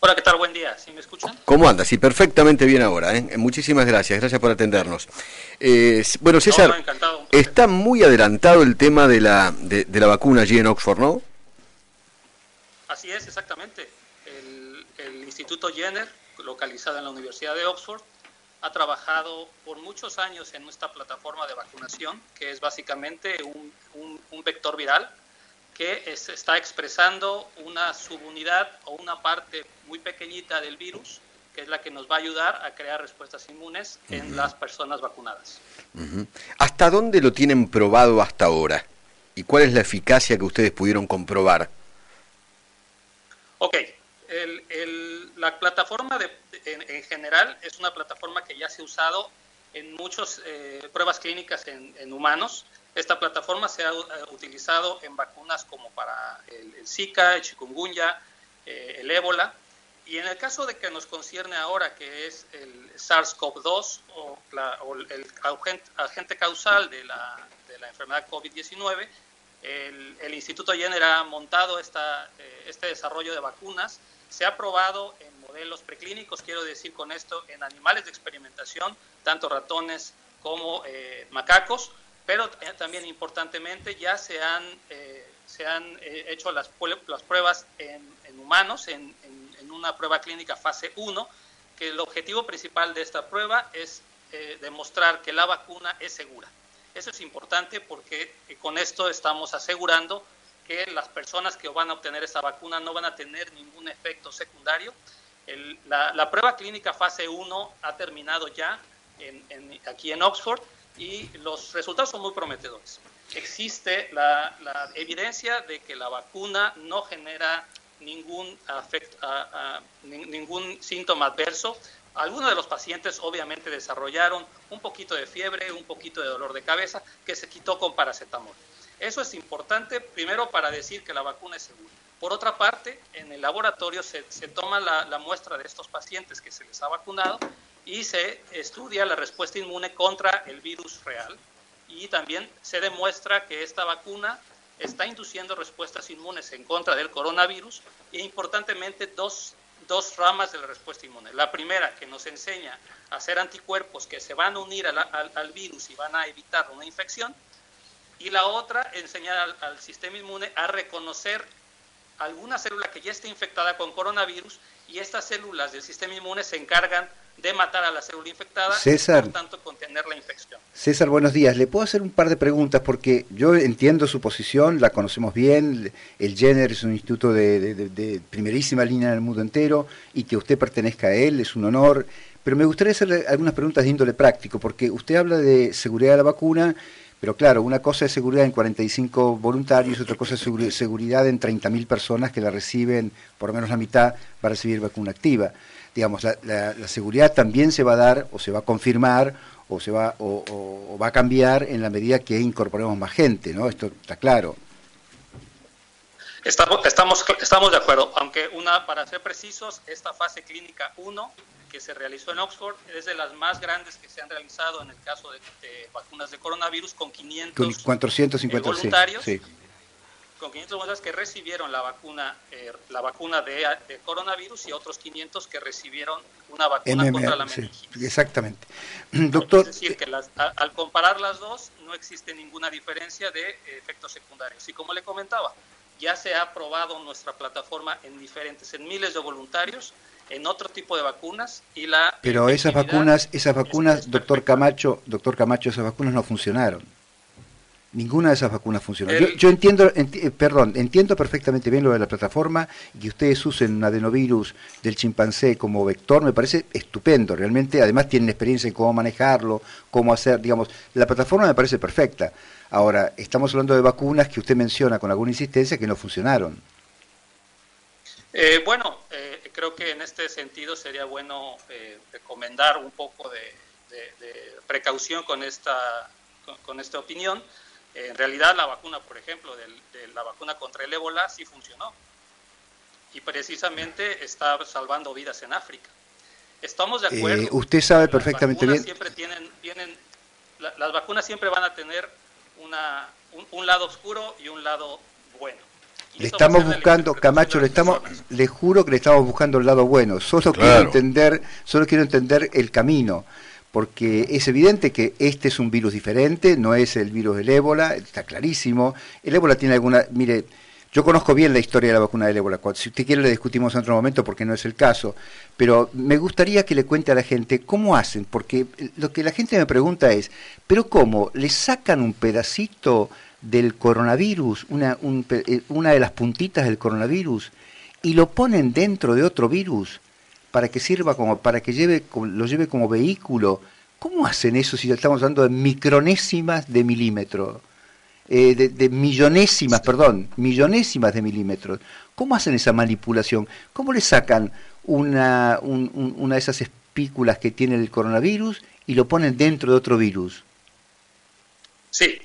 Hola, ¿qué tal? Buen día. ¿Sí me escuchan? ¿Cómo anda? Sí, perfectamente bien ahora, ¿eh? Muchísimas gracias, gracias por atendernos. Bueno, No, César, encantado, un placer. está muy adelantado el tema de la vacuna allí en Oxford, ¿no? Así es, exactamente. El Instituto Jenner, localizado en la Universidad de Oxford, ha trabajado por muchos años en nuestra plataforma de vacunación, que es básicamente un vector viral que está expresando una subunidad o una parte muy pequeñita del virus, que es la que nos va a ayudar a crear respuestas inmunes en las personas vacunadas. Uh-huh. ¿Hasta dónde lo tienen probado hasta ahora? ¿Y cuál es la eficacia que ustedes pudieron comprobar? Ok, la plataforma en general es una plataforma que ya se ha usado en muchas pruebas clínicas en humanos. Esta plataforma se ha utilizado en vacunas como para el Zika, el chikungunya, el ébola. Y en el caso de que nos concierne ahora, que es el SARS-CoV-2 o el agente causal de la enfermedad COVID-19, el Instituto Jenner ha montado este desarrollo de vacunas. Se ha probado en modelos preclínicos, quiero decir con esto, en animales de experimentación, tanto ratones como macacos, pero también importantemente ya se han hecho las pruebas en humanos, en una prueba clínica fase 1, que el objetivo principal de esta prueba es demostrar que la vacuna es segura. Eso es importante porque con esto estamos asegurando que las personas que van a obtener esta vacuna no van a tener ningún efecto secundario. La prueba clínica fase 1 ha terminado ya aquí en Oxford y los resultados son muy prometedores. Existe la evidencia de que la vacuna no genera ningún síntoma adverso. Algunos de los pacientes obviamente desarrollaron un poquito de fiebre, un poquito de dolor de cabeza, que se quitó con paracetamol. Eso es importante, primero, para decir que la vacuna es segura. Por otra parte, en el laboratorio se toma la muestra de estos pacientes que se les ha vacunado y se estudia la respuesta inmune contra el virus real. Y también se demuestra que esta vacuna está induciendo respuestas inmunes en contra del coronavirus e, importantemente, dos ramas de la respuesta inmune. La primera, que nos enseña a hacer anticuerpos que se van a unir al virus y van a evitar una infección, y la otra, enseñar al sistema inmune a reconocer alguna célula que ya esté infectada con coronavirus, y estas células del sistema inmune se encargan de matar a la célula infectada César, y por tanto contener la infección. César, buenos días. ¿Le puedo hacer un par de preguntas? Porque yo entiendo su posición, la conocemos bien. El Jenner es un instituto de primerísima línea en el mundo entero, y que usted pertenezca a él es un honor. Pero me gustaría hacerle algunas preguntas de índole práctico, porque usted habla de seguridad de la vacuna, pero claro, una cosa es seguridad en 45 voluntarios, otra cosa es seguridad en 30.000 personas que la reciben, por lo menos la mitad va a recibir vacuna activa. Digamos, la seguridad también se va a dar, o se va a confirmar, o va a cambiar en la medida que incorporemos más gente, ¿no? Esto está claro. Estamos de acuerdo, aunque para ser precisos, esta fase clínica 1 que se realizó en Oxford es de las más grandes que se han realizado en el caso de vacunas de coronavirus, con 500 voluntarios. Sí. Con 500 voluntarios que recibieron la vacuna de coronavirus, y otros 500 que recibieron una vacuna contra la meningitis. Sí, exactamente. Doctor, es decir, que al comparar las dos no existe ninguna diferencia de efectos secundarios. Y como le comentaba, ya se ha probado nuestra plataforma en miles de voluntarios, en otro tipo de vacunas, y pero esas vacunas, doctor Camacho, esas vacunas no funcionaron. Ninguna de esas vacunas funcionó. Yo entiendo perfectamente bien lo de la plataforma, y que ustedes usen un adenovirus del chimpancé como vector, me parece estupendo, realmente. Además tienen experiencia en cómo manejarlo, cómo hacer, digamos, la plataforma me parece perfecta. Ahora, estamos hablando de vacunas que usted menciona con alguna insistencia que no funcionaron. Creo que en este sentido sería bueno recomendar un poco de precaución con esta opinión. En realidad, la vacuna, por ejemplo, de la vacuna contra el ébola sí funcionó, y precisamente está salvando vidas en África. Estamos de acuerdo. Usted sabe perfectamente bien. Las vacunas siempre van a tener un lado oscuro y un lado bueno. Y le eso va a estamos ser de la buscando, interpretación Camacho, de las personas. le juro que le estamos buscando el lado bueno. Claro. Solo quiero entender el camino, porque es evidente que este es un virus diferente, no es el virus del ébola, está clarísimo. El ébola tiene alguna, mire, yo conozco bien la historia de la vacuna del ébola. Si usted quiere, le discutimos en otro momento porque no es el caso. Pero me gustaría que le cuente a la gente cómo hacen, porque lo que la gente me pregunta es, ¿pero cómo? ¿Le sacan un pedacito del coronavirus, una de las puntitas del coronavirus, y lo ponen dentro de otro virus para que sirva para que lo lleve como vehículo? ¿Cómo hacen eso si estamos hablando de micronésimas de milímetro? De millonésimas de milímetros. ¿Cómo hacen esa manipulación? ¿Cómo le sacan una de esas espículas que tiene el coronavirus y lo ponen dentro de otro virus? Sí,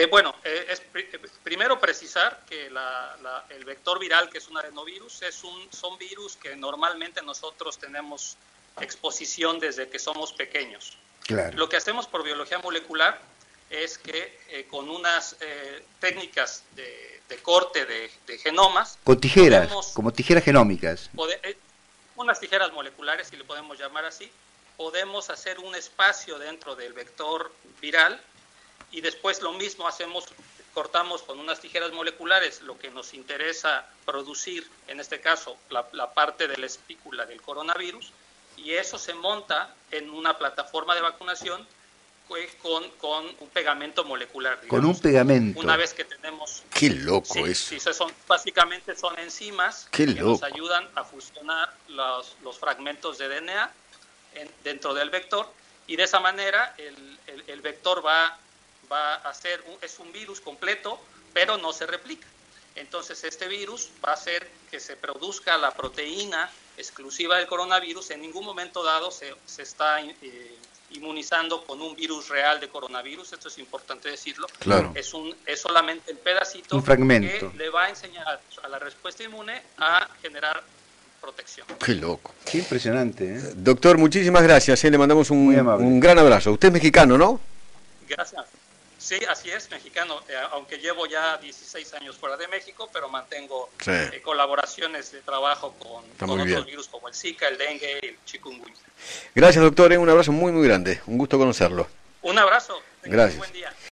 primero precisar que el vector viral, que es un adenovirus, son virus que normalmente nosotros tenemos exposición desde que somos pequeños. Claro. Lo que hacemos por biología molecular es que con unas técnicas de corte de genomas... Con tijeras, como tijeras genómicas. Unas tijeras moleculares, si le podemos llamar así, podemos hacer un espacio dentro del vector viral y después lo mismo cortamos con unas tijeras moleculares lo que nos interesa producir, en este caso la parte de la espícula del coronavirus, y eso se monta en una plataforma de vacunación con un pegamento molecular. Digamos. Con un pegamento. Una vez que tenemos... Qué loco eso. Sí, básicamente son enzimas que nos ayudan a fusionar los fragmentos de DNA dentro del vector, y de esa manera el vector va a ser es un virus completo, pero no se replica. Entonces este virus va a hacer que se produzca la proteína exclusiva del coronavirus. En ningún momento dado se está inmunizando con un virus real de coronavirus, esto es importante decirlo. Claro. Es solamente el pedacito, un fragmento, que le va a enseñar a la respuesta inmune a generar protección. Qué loco. Qué impresionante, ¿eh? Doctor, muchísimas gracias, le mandamos un gran abrazo. Usted es mexicano, ¿no? Gracias. Sí, así es, mexicano, aunque llevo ya 16 años fuera de México, pero mantengo colaboraciones de trabajo con otros virus como el Zika, el dengue y el chikungunya. Gracias, doctor, un abrazo muy, muy grande. Un gusto conocerlo. Un abrazo. Gracias. Buen día.